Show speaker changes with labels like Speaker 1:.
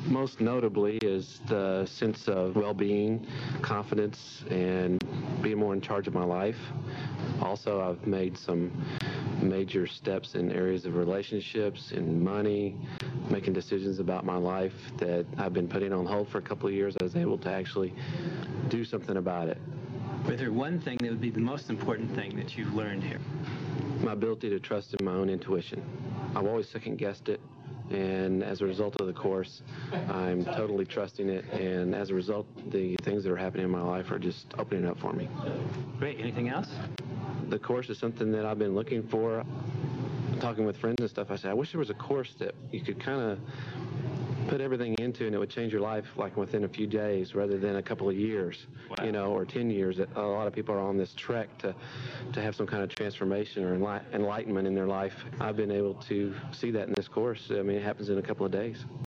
Speaker 1: Most notably is the sense of well-being, confidence, and being more in charge of my life. Also, I've made some major steps in areas of relationships and money, making decisions about my life that I've been putting on hold for a couple of years. I was able to actually do something about it.
Speaker 2: Is there one thing that would be the most important thing that you've learned here?
Speaker 1: My ability to trust in my own intuition. I've always second-guessed it, and as a result of the course, I'm totally trusting it, and as a result, the things that are happening in my life are just opening up for me.
Speaker 2: Great. Anything else?
Speaker 1: The course is something that I've been looking for. Talking with friends and stuff, I said, I wish there was a course that you could kind of put everything into and it would change your life like within a few days rather than a couple of years.
Speaker 2: Wow.
Speaker 1: Or 10 years. A lot of people are on this trek to have some kind of transformation or enlightenment in their life. I've been able to see that in this course. I mean, it happens in a couple of days.